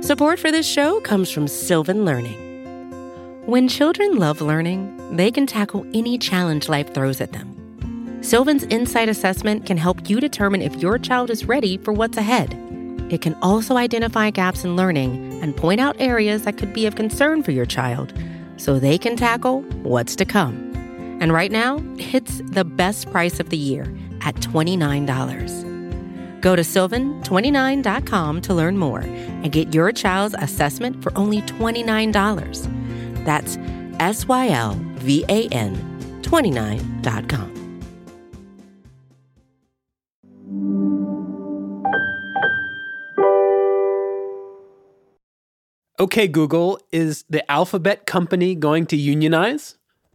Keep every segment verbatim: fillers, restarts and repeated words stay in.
Support for this show comes from Sylvan Learning. When children love learning, they can tackle any challenge life throws at them. Sylvan's Insight Assessment can help you determine if your child is ready for what's ahead. It can also identify gaps in learning and point out areas that could be of concern for your child so they can tackle what's to come. And right now, it's the best price of the year at twenty-nine dollars. Go to sylvan twenty-nine dot com to learn more and get your child's assessment for only twenty-nine dollars. That's S Y L V A N twenty-nine dot com. Okay, Google, is the Alphabet company going to unionize?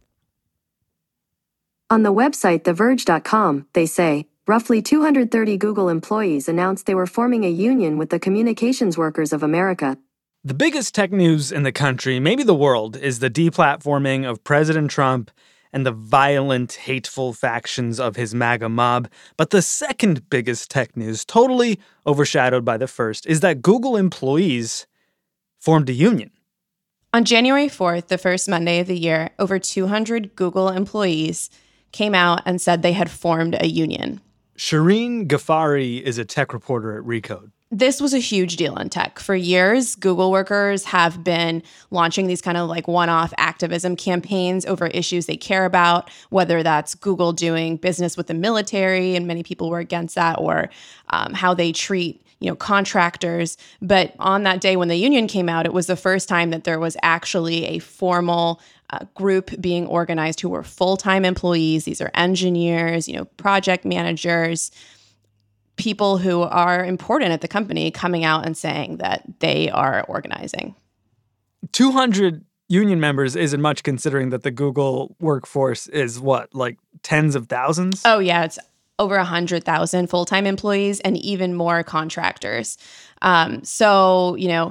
On the website the verge dot com, they say, roughly two hundred thirty Google employees announced they were forming a union with the Communications Workers of America. The biggest tech news in the country, maybe the world, is the deplatforming of President Trump and the violent, hateful factions of his MAGA mob. But the second biggest tech news, totally overshadowed by the first, is that Google employees formed a union. On January fourth, the first Monday of the year, over two hundred Google employees came out and said they had formed a union. Shireen Ghaffari is a tech reporter at Recode. This was a huge deal in tech. For years, Google workers have been launching these kind of like one-off activism campaigns over issues they care about, whether that's Google doing business with the military, and many people were against that, or um, how they treat you know, contractors. But on that day when the union came out, it was the first time that there was actually a formal uh, group being organized who were full-time employees. These are engineers, you know, project managers, people who are important at the company coming out and saying that they are organizing. two hundred union members isn't much considering that the Google workforce is what, like tens of thousands? Oh, yeah. It's over one hundred thousand full-time employees and even more contractors. Um, so, you know,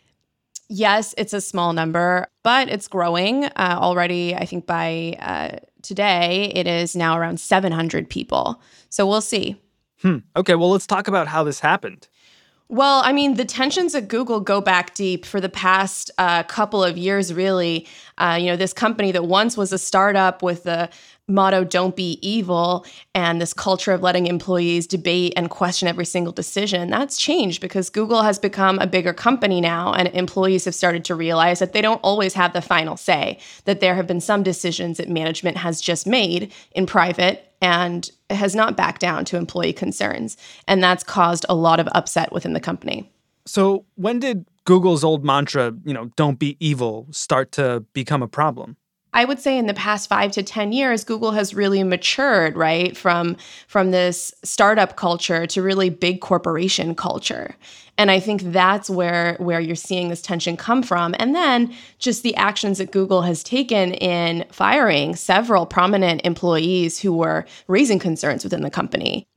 yes, it's a small number, but it's growing. Uh, already, I think by uh, today, it is now around seven hundred people. So we'll see. Hmm. Okay, well, let's talk about how this happened. Well, I mean, the tensions at Google go back deep for the past uh, couple of years, really. Uh, you know, this company that once was a startup with the motto, don't be evil, and this culture of letting employees debate and question every single decision, that's changed because Google has become a bigger company now, and employees have started to realize that they don't always have the final say, that there have been some decisions that management has just made in private and has not backed down to employee concerns. And that's caused a lot of upset within the company. So when did Google's old mantra, you know, don't be evil, start to become a problem? I would say in the past five to ten years, Google has really matured, right, from, from this startup culture to really big corporation culture. And I think that's where, where you're seeing this tension come from. And then just the actions that Google has taken in firing several prominent employees who were raising concerns within the company.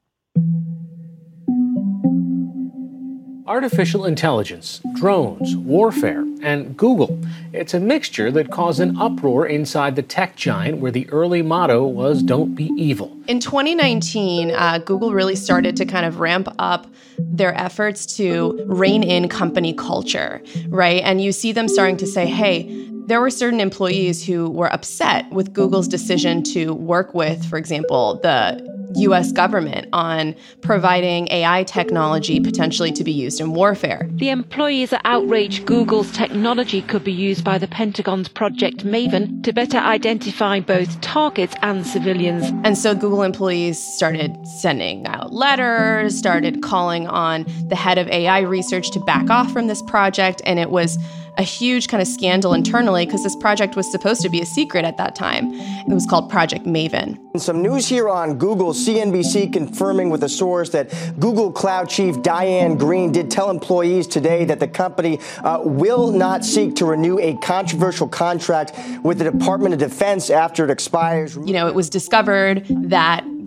Artificial intelligence, drones, warfare, and Google. It's a mixture that caused an uproar inside the tech giant where the early motto was don't be evil. In twenty nineteen, uh, Google really started to kind of ramp up their efforts to rein in company culture, right? And you see them starting to say, hey, there were certain employees who were upset with Google's decision to work with, for example, the U S government on providing A I technology potentially to be used in warfare. The employees are outraged Google's technology could be used by the Pentagon's Project Maven to better identify both targets and civilians. And so Google employees started sending out letters, started calling on the head of A I research to back off from this project, and it was a huge kind of scandal internally because this project was supposed to be a secret at that time. It was called Project Maven. Some news here on Google. C N B C confirming with a source that Google Cloud Chief Diane Greene did tell employees today that the company uh, will not seek to renew a controversial contract with the Department of Defense after it expires. You know, it was discovered that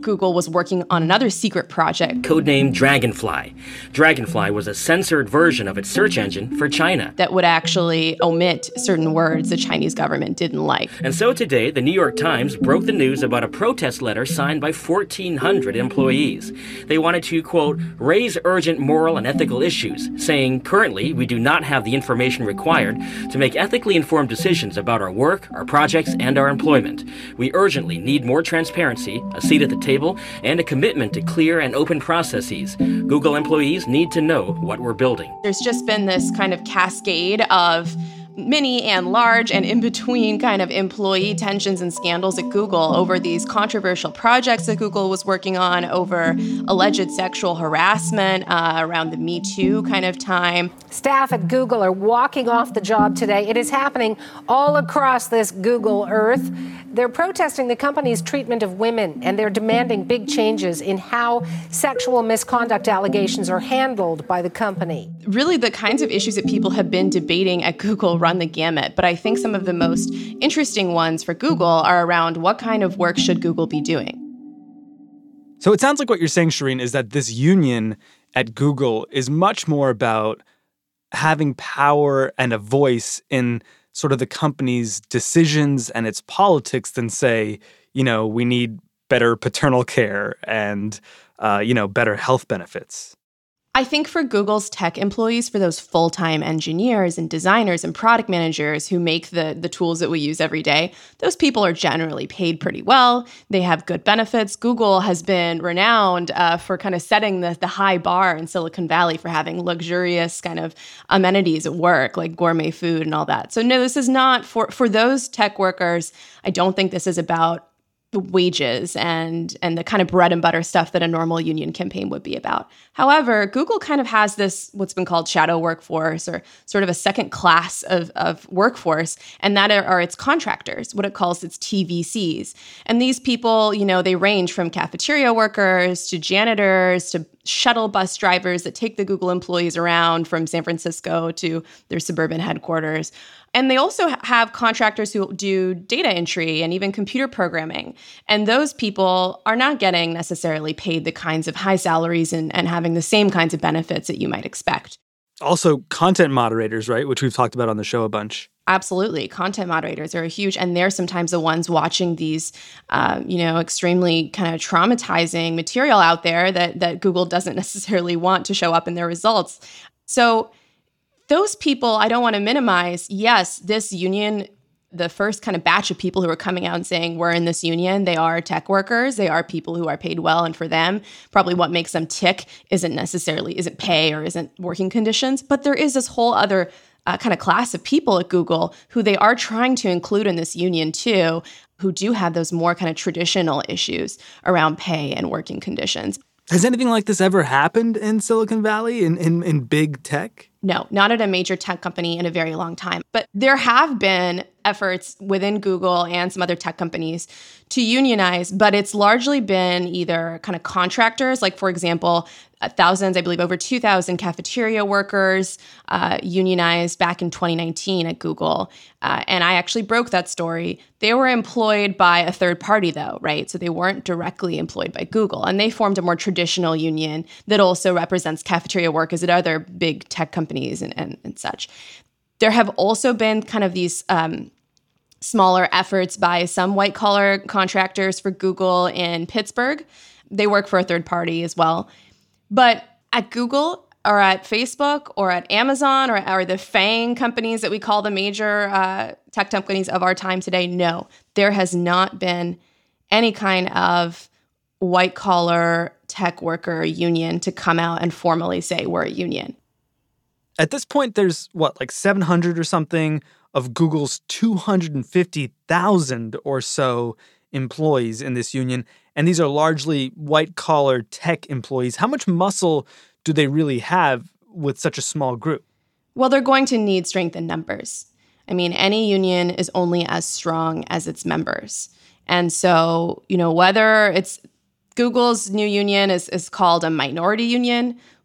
Google was working on another secret project, codenamed Dragonfly. Dragonfly was a censored version of its search engine for China that would actually omit certain words the Chinese government didn't like. And so today, the New York Times broke the news about a protest letter signed by fourteen hundred employees. They wanted to, quote, raise urgent moral and ethical issues, saying, currently, we do not have the information required to make ethically informed decisions about our work, our projects, and our employment. We urgently need more transparency, a seat at the table, and a commitment to clear and open processes. Google employees need to know what we're building. There's just been this kind of cascade of mini and large and in between kind of employee tensions and scandals at Google over these controversial projects that Google was working on, over alleged sexual harassment uh, around the Me Too kind of time. Staff at Google are walking off the job today. It is happening all across this Google Earth. They're protesting the company's treatment of women, and they're demanding big changes in how sexual misconduct allegations are handled by the company. Really, the kinds of issues that people have been debating at Google run the gamut, but I think some of the most interesting ones for Google are around what kind of work should Google be doing. So it sounds like what you're saying, Shireen, is that this union at Google is much more about having power and a voice in sort of the company's decisions and its politics than say, you know, we need better paternal care and, uh, you know, better health benefits. I think for Google's tech employees, for those full-time engineers and designers and product managers who make the, the tools that we use every day, those people are generally paid pretty well. They have good benefits. Google has been renowned uh, for kind of setting the, the high bar in Silicon Valley for having luxurious kind of amenities at work, like gourmet food and all that. So no, this is not for, for those tech workers. I don't think this is about the wages and and the kind of bread and butter stuff that a normal union campaign would be about. However, Google kind of has this what's been called shadow workforce, or sort of a second class of, of workforce, and that are, are its contractors, what it calls its T V Cs. And these people, you know, they range from cafeteria workers to janitors to shuttle bus drivers that take the Google employees around from San Francisco to their suburban headquarters. And they also have contractors who do data entry and even computer programming. And those people are not getting necessarily paid the kinds of high salaries and, and having the same kinds of benefits that you might expect. Also, content moderators, right, which we've talked about on the show a bunch. Absolutely. Content moderators are huge, and they're sometimes the ones watching these, uh, you know, extremely kind of traumatizing material out there that that Google doesn't necessarily want to show up in their results. So those people, I don't want to minimize. Yes, this union, the first kind of batch of people who are coming out and saying we're in this union, they are tech workers. They are people who are paid well. And for them, probably what makes them tick isn't necessarily, isn't pay or isn't working conditions. But there is this whole other uh, kind of class of people at Google who they are trying to include in this union too, who do have those more kind of traditional issues around pay and working conditions. Has anything like this ever happened in Silicon Valley, in, in, in big tech? No, not at a major tech company in a very long time. But there have been efforts within Google and some other tech companies to unionize, but it's largely been either kind of contractors, like, for example, thousands, I believe over two thousand cafeteria workers uh, unionized back in twenty nineteen at Google. Uh, and I actually broke that story. They were employed by a third party, though, right? So they weren't directly employed by Google. And they formed a more traditional union that also represents cafeteria workers at other big tech companies and, and, and such. There have also been kind of these um, smaller efforts by some white-collar contractors for Google in Pittsburgh. They work for a third party as well. But at Google or at Facebook or at Amazon or, or the FAANG companies that we call the major uh, tech companies of our time today, no, there has not been any kind of white-collar tech worker union to come out and formally say we're a union. At this point, there's, what, like seven hundred or something of Google's two hundred fifty thousand or so employees in this union, and these are largely white-collar tech employees. How much muscle do they really have with such a small group? Well, they're going to need strength in numbers. I mean, any union is only as strong as its members. And so, you know, whether it's Google's new union is, is called a minority union,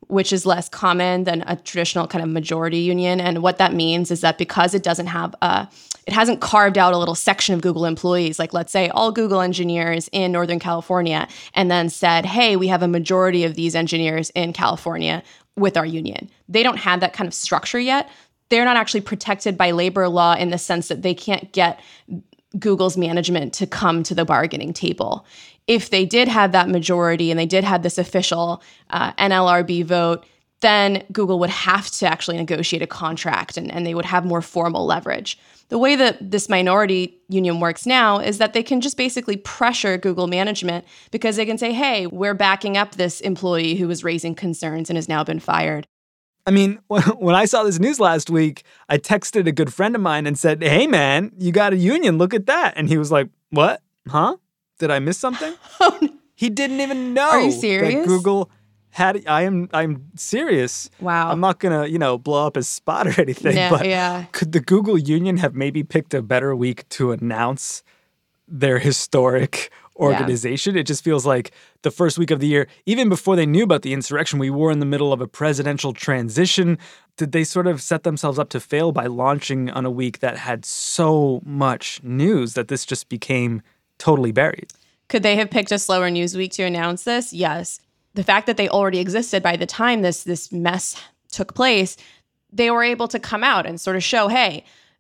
which is less common than a traditional kind of majority union. And what that means is that because it doesn't have a, it hasn't carved out a little section of Google employees, like let's say all Google engineers in Northern California, and then said, hey, we have a majority of these engineers in California with our union. They don't have that kind of structure yet. They're not actually protected by labor law in the sense that they can't get Google's management to come to the bargaining table. If they did have that majority and they did have this official uh, N L R B vote, then Google would have to actually negotiate a contract and, and they would have more formal leverage. The way that this minority union works now is that they can just basically pressure Google management because they can say, hey, we're backing up this employee who was raising concerns and has now been fired. I mean, when I saw this news last week, I texted a good friend of mine and said, hey, man, you got a union. Look at that. And he was like, what? Huh? Did I miss something? Oh, no. He didn't even know. Are you serious? That Google had. I am. I'm serious. Wow. I'm not gonna, you know, blow up his spot or anything. No, but yeah. Could the Google union have maybe picked a better week to announce their historic organization? Yeah. It just feels like the first week of the year, even before they knew about the insurrection, we were in the middle of a presidential transition. Did they sort of set themselves up to fail by launching on a week that had so much news that this just became totally buried? Could they have picked a slower news week to announce this? Yes. The fact that they already existed by the time this this mess took place, they were able to come out and sort of show, hey,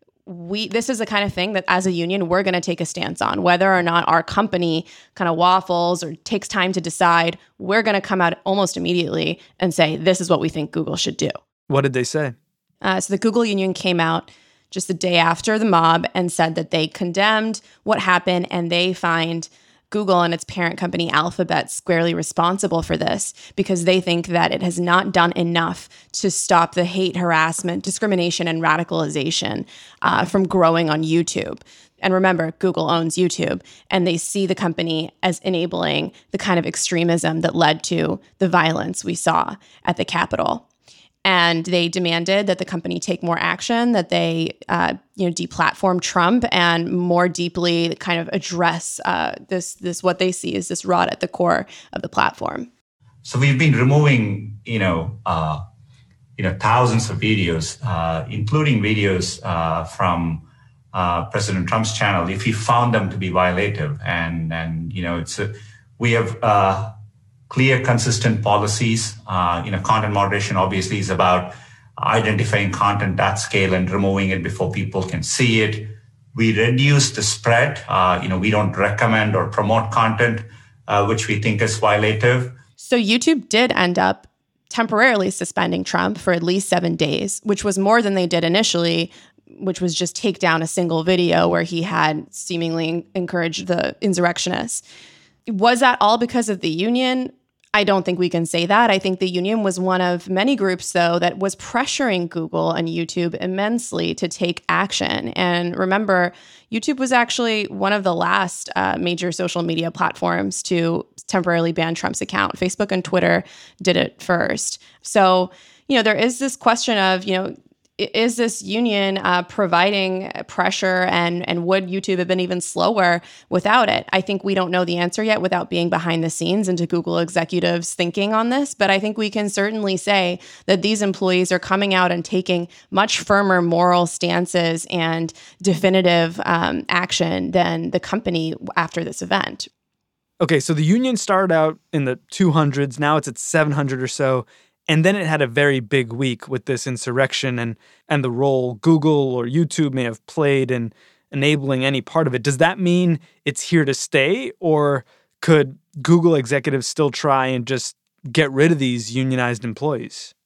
we this is the kind of thing that as a union, we're going to take a stance on. Whether or not our company kind of waffles or takes time to decide, we're going to come out almost immediately and say, this is what we think Google should do. What did they say? Uh, so the Google union came out just the day after the mob and said that they condemned what happened and they find Google and its parent company Alphabet squarely responsible for this because they think that it has not done enough to stop the hate, harassment, discrimination, and radicalization uh, from growing on YouTube. And remember, Google owns YouTube, and they see the company as enabling the kind of extremism that led to the violence we saw at the Capitol. And they demanded that the company take more action, that they, uh, you know, deplatform Trump and more deeply kind of address uh, this, this what they see as this rot at the core of the platform. So we've been removing, you know, uh, you know, thousands of videos, uh, including videos uh, from uh, President Trump's channel, if he found them to be violative. And and you know, it's a, we have. Uh, Clear, consistent policies. Uh, you know, content moderation obviously is about identifying content at scale and removing it before people can see it. We reduce the spread. Uh, you know, we don't recommend or promote content uh, which we think is violative. So YouTube did end up temporarily suspending Trump for at least seven days, which was more than they did initially, which was just take down a single video where he had seemingly encouraged the insurrectionists. Was that all because of the union? I don't think we can say that. I think the union was one of many groups, though, that was pressuring Google and YouTube immensely to take action. And remember, YouTube was actually one of the last uh, major social media platforms to temporarily ban Trump's account. Facebook and Twitter did it first. So, you know, there is this question of, you know, is this union uh, providing pressure and, and would YouTube have been even slower without it? I think we don't know the answer yet without being behind the scenes into Google executives thinking on this, but I think we can certainly say that these employees are coming out and taking much firmer moral stances and definitive um, action than the company after this event. Okay, so the union started out in the two hundreds, now it's at seven hundred or so. And then it had a very big week with this insurrection and and the role Google or YouTube may have played in enabling any part of it. Does that mean it's here to stay, or could Google executives still try and just get rid of these unionized employees?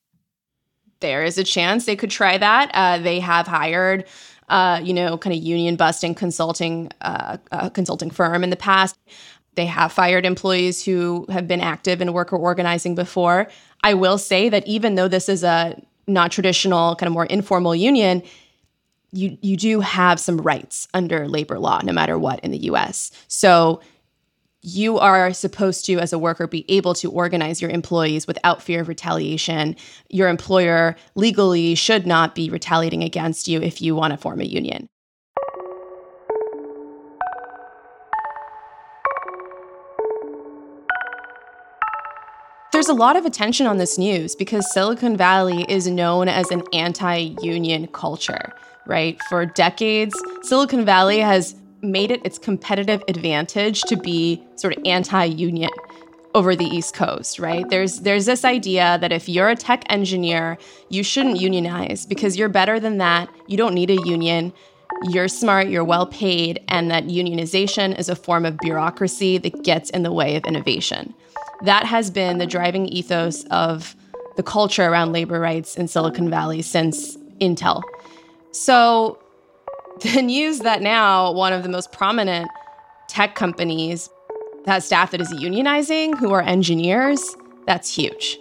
There is a chance they could try that. Uh, they have hired, uh, you know, kind of union-busting consulting uh, uh, consulting firm in the past. They have fired employees who have been active in worker organizing before. I will say that even though this is a not traditional, kind of more informal union, you you do have some rights under labor law, no matter what, in the U S. So you are supposed to, as a worker, be able to organize your employees without fear of retaliation. Your employer legally should not be retaliating against you if you want to form a union. there's a lot of attention on this news because Silicon Valley is known as an anti-union culture, right? For decades, Silicon Valley has made it its competitive advantage to be sort of anti-union over the East Coast, right? There's there's this idea that if you're a tech engineer, you shouldn't unionize because you're better than that. You don't need a union. You're smart, you're well paid, and that unionization is a form of bureaucracy that gets in the way of innovation. That has been the driving ethos of the culture around labor rights in Silicon Valley since Intel. So the news that now one of the most prominent tech companies has staff that is unionizing, who are engineers, that's huge.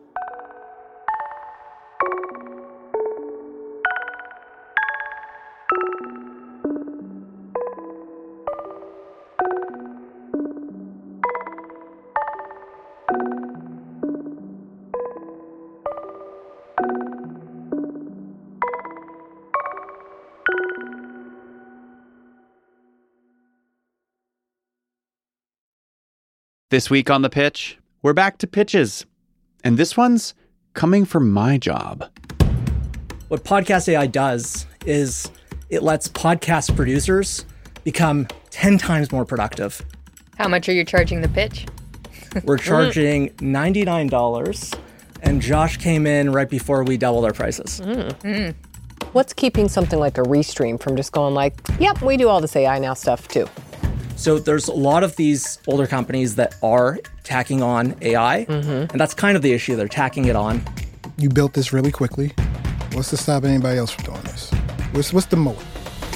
This week on The Pitch, we're back to pitches. And this one's coming from my job. What Podcast A I does is it lets podcast producers become ten times more productive. How much are you charging The Pitch? We're charging ninety-nine dollars, and Josh came in right before we doubled our prices. Mm. Mm. What's keeping something like a Restream from just going like, yep, we do all this A I now stuff too? So there's a lot of these older companies that are tacking on A I, mm-hmm. and that's kind of the issue. They're tacking it on. You built this really quickly. What's to stop anybody else from doing this? What's, what's the moat?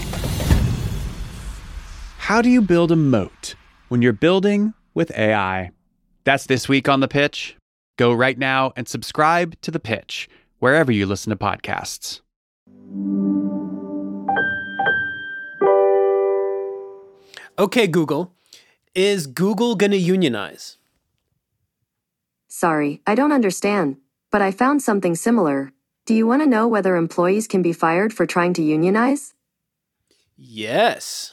How do you build a moat when you're building with A I? That's this week on The Pitch. Go right now and subscribe to The Pitch, wherever you listen to podcasts. Okay, Google. Is Google going to unionize? Sorry, I don't understand, but I found something similar. Do you want to know whether employees can be fired for trying to unionize? Yes.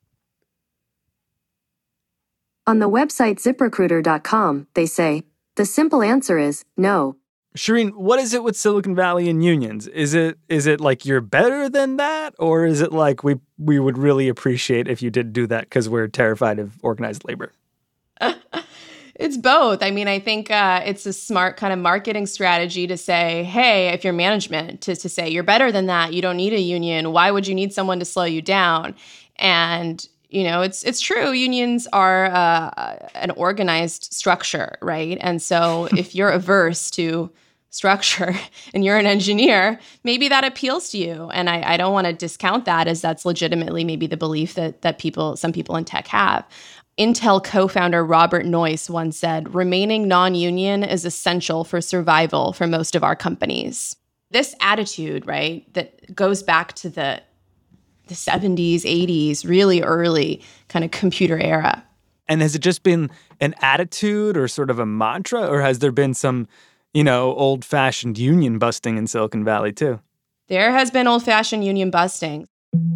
On the website zip recruiter dot com, they say, the simple answer is no. Shireen, what is it with Silicon Valley and unions? Is it is it like you're better than that? Or is it like we we would really appreciate if you did do that because we're terrified of organized labor? It's both. I mean, I think uh, it's a smart kind of marketing strategy to say, hey, if you're management, to, to say you're better than that. You don't need a union. Why would you need someone to slow you down? And you know, it's it's true. Unions are uh, an organized structure, right? And so if you're averse to structure and you're an engineer, maybe that appeals to you. And I, I don't want to discount that, as that's legitimately maybe the belief that that people, some people in tech have. Intel co-founder Robert Noyce once said, remaining non-union is essential for survival for most of our companies. This attitude, right, that goes back to the the seventies, eighties, really early kind of computer era. And has it just been an attitude or sort of a mantra, or has there been some, you know, old-fashioned union busting in Silicon Valley too? There has been old-fashioned union busting.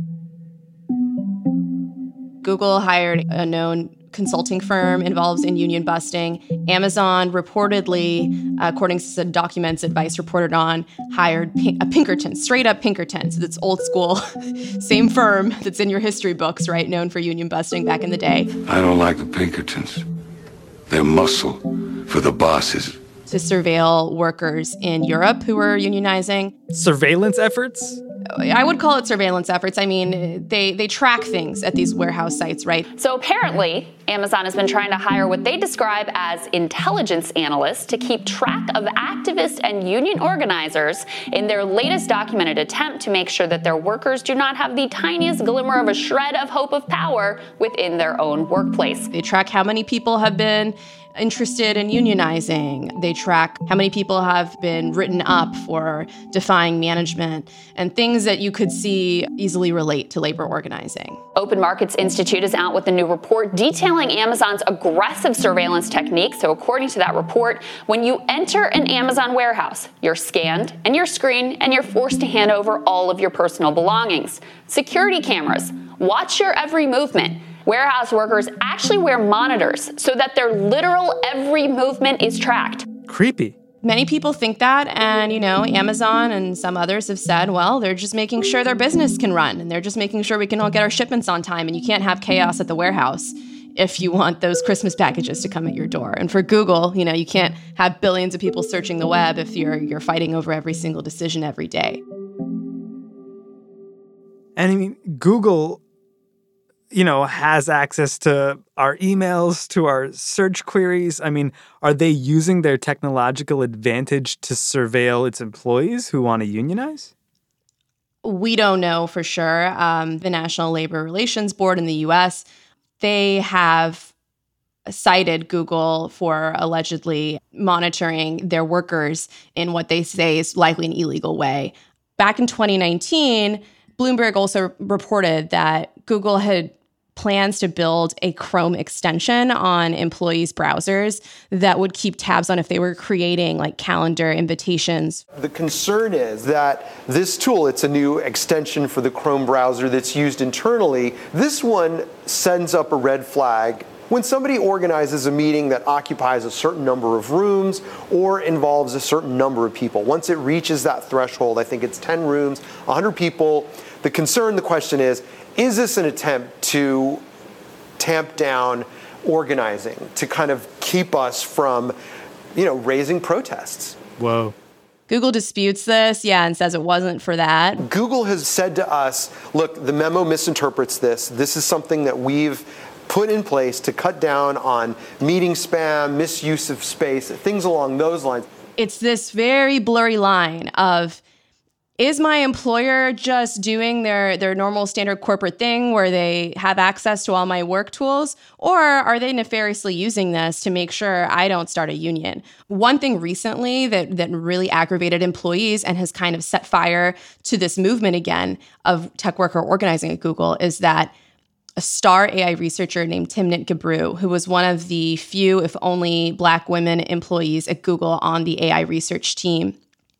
Google hired a known consulting firm involved in union busting. Amazon reportedly, according to some documents that Vice reported on, hired Pink- a Pinkerton, straight up Pinkerton. So that's old school, same firm that's in your history books, right? Known for union busting back in the day. I don't like the Pinkertons. They're muscle for the bosses. To surveil workers in Europe who were unionizing. Surveillance efforts? I would call it surveillance efforts. I mean, they, they track things at these warehouse sites, right? So apparently, Amazon has been trying to hire what they describe as intelligence analysts to keep track of activists and union organizers in their latest documented attempt to make sure that their workers do not have the tiniest glimmer of a shred of hope of power within their own workplace. They track how many people have been interested in unionizing. They track how many people have been written up for defying management, and things that you could see easily relate to labor organizing. Open Markets Institute is out with a new report detailing Amazon's aggressive surveillance techniques. So according to that report, when you enter an Amazon warehouse, you're scanned and you're screened and you're forced to hand over all of your personal belongings. Security cameras watch your every movement. Warehouse workers actually wear monitors so that their literal every movement is tracked. creepy. Many people think that, and, you know, Amazon and some others have said, well, they're just making sure their business can run, and they're just making sure we can all get our shipments on time, and you can't have chaos at the warehouse if you want those Christmas packages to come at your door. And for Google, you know, you can't have billions of people searching the web if you're you're fighting over every single decision every day. And I mean, Google, you know, has access to our emails, to our search queries. I mean, are they using their technological advantage to surveil its employees who want to unionize? We don't know for sure. Um, the National Labor Relations Board in the U S, they have cited Google for allegedly monitoring their workers in what they say is likely an illegal way. Back in twenty nineteen, Bloomberg also reported that Google had plans to build a Chrome extension on employees' browsers that would keep tabs on if they were creating like calendar invitations. The concern is that this tool, it's a new extension for the Chrome browser that's used internally. This one sends up a red flag when somebody organizes a meeting that occupies a certain number of rooms or involves a certain number of people. Once it reaches that threshold, I think it's ten rooms, one hundred people, the concern, the question is, is this an attempt to tamp down organizing, to kind of keep us from, you know, raising protests? Whoa. Google disputes this, yeah, and says it wasn't for that. Google has said to us, look, the memo misinterprets this. This is something that we've put in place to cut down on meeting spam, misuse of space, things along those lines. It's this very blurry line of, is my employer just doing their, their normal standard corporate thing where they have access to all my work tools? Or are they nefariously using this to make sure I don't start a union? One thing recently that, that really aggravated employees and has kind of set fire to this movement again of tech worker organizing at Google is that a star A I researcher named Timnit Gebru, who was one of the few, if only, Black women employees at Google on the A I research team,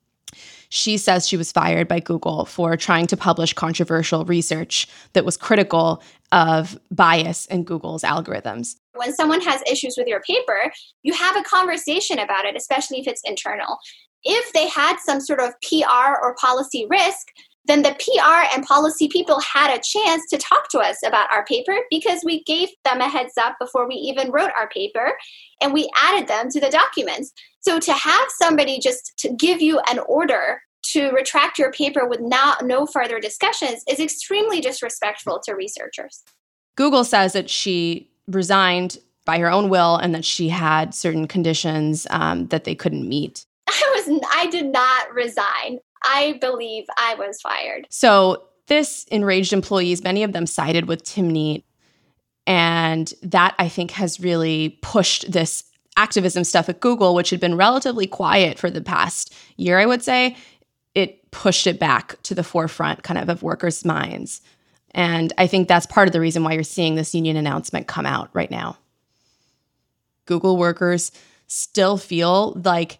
she says she was fired by Google for trying to publish controversial research that was critical of bias in Google's algorithms. When someone has issues with your paper, you have a conversation about it, especially if it's internal. If they had some sort of P R or policy risk, then the P R and policy people had a chance to talk to us about our paper because we gave them a heads up before we even wrote our paper, and we added them to the documents. So to have somebody just to give you an order to retract your paper with no, no further discussions is extremely disrespectful to researchers. Google says that she resigned by her own will and that she had certain conditions um, that they couldn't meet. I was I did not resign. I believe I was fired. So this enraged employees, many of them sided with Timnit. And that, I think, has really pushed this activism stuff at Google, which had been relatively quiet for the past year, I would say. It pushed it back to the forefront kind of of workers' minds. And I think that's part of the reason why you're seeing this union announcement come out right now. Google workers still feel like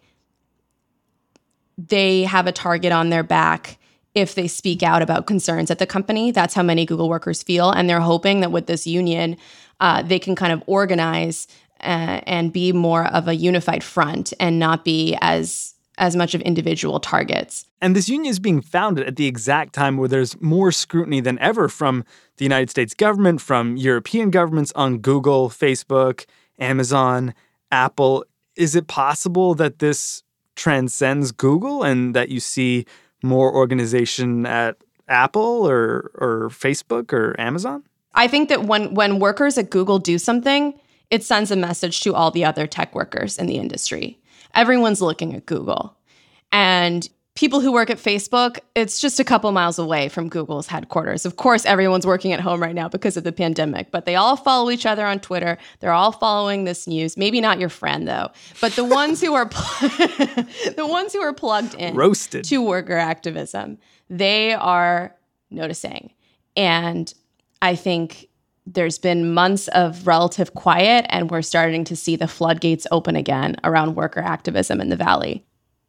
they have a target on their back if they speak out about concerns at the company. That's how many Google workers feel. And they're hoping that with this union, uh, they can kind of organize uh, and be more of a unified front and not be as as much of individual targets. And this union is being founded at the exact time where there's more scrutiny than ever from the United States government, from European governments on Google, Facebook, Amazon, Apple. Is it possible that this transcends Google and that you see more organization at Apple or or Facebook or Amazon? I think that when when workers at Google do something, it sends a message to all the other tech workers in the industry. Everyone's looking at Google. And people who work at Facebook, it's just a couple miles away from Google's headquarters. Of course, everyone's working at home right now because of the pandemic, but they all follow each other on Twitter. They're all following this news. Maybe not your friend, though. But the ones who are pl- the ones who are plugged in Roasted. to worker activism, they are noticing. And I think there's been months of relative quiet, and we're starting to see the floodgates open again around worker activism in the Valley.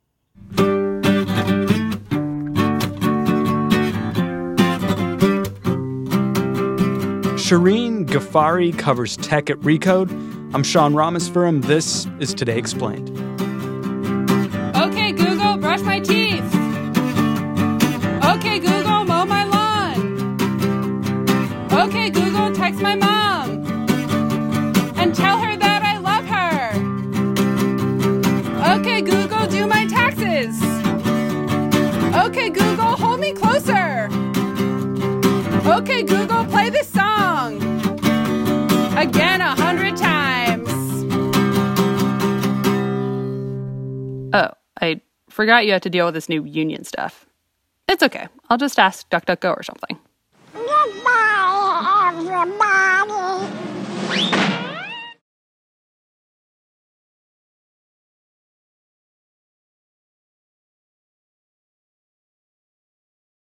Shireen Ghaffari covers tech at Recode. I'm Sean Rameswaram. This is Today Explained. Okay, Google, play this song. Again, a hundred times. Oh, I forgot you had to deal with this new union stuff. It's okay. I'll just ask DuckDuckGo or something.